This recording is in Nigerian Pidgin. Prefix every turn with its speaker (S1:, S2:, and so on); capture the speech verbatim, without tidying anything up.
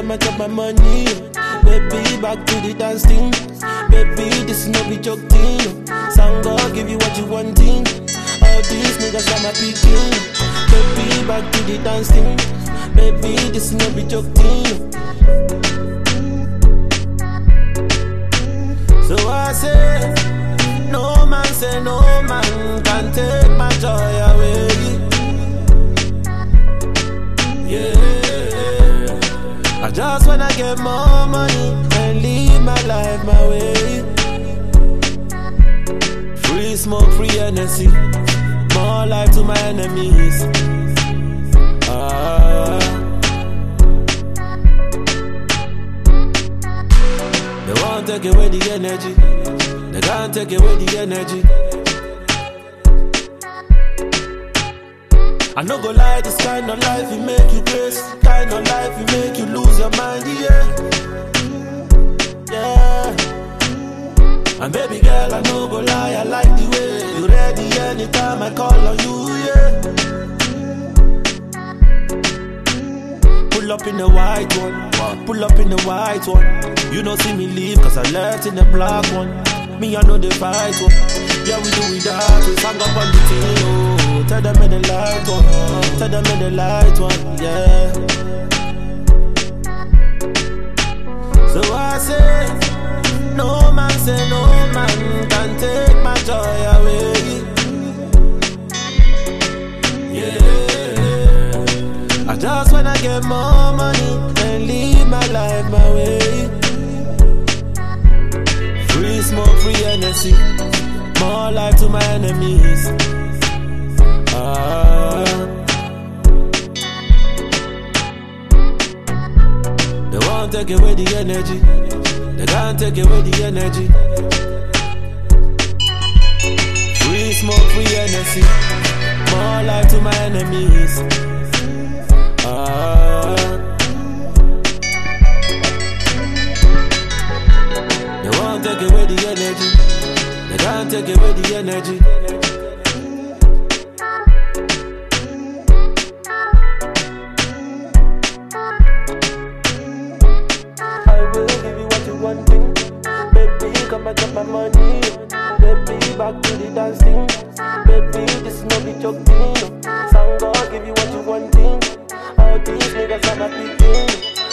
S1: come and chop my money. Baby, back to the dance thing. Baby, this is no be joke thing. Sango, give you what you wanting. All these niggas are my picking. Baby, back to the dance thing. Baby, this is no be joke thing. So I say, no man say no man can take my joy away. Yeah, I just wanna get more money and live my life my way. Free smoke, free energy, more life to my enemies. Ah, they won't take away the energy. They can't take away the energy. I no go lie, this kind of life will make you crazy. Kind of life will make you lose your mind, yeah. Yeah. And baby girl, I no go lie, I like the way you ready anytime I call on you, yeah. Pull up in the white one, pull up in the white one. You don't see me leave cause I left in the black one. Me, I know the fight one. Yeah, we do it that. We sang up on the team, oh. Tell them in the light one. Tell them in the light one, yeah. So I say, no man say no man can take my joy away. Yeah, I just wanna get more money and live my life my way. Free smoke, free energy, more life to my enemies. Ah, they won't take away the energy. They can't take away the energy. Free smoke, free energy, more life to my enemies. Ah, they won't take away the energy. They can't take away the energy. I will give you what you wanting. Baby, come and get my money. Baby, back to the dancing. Baby, this is no be joking. Sango, give you what you wanting. All these niggas are my picking.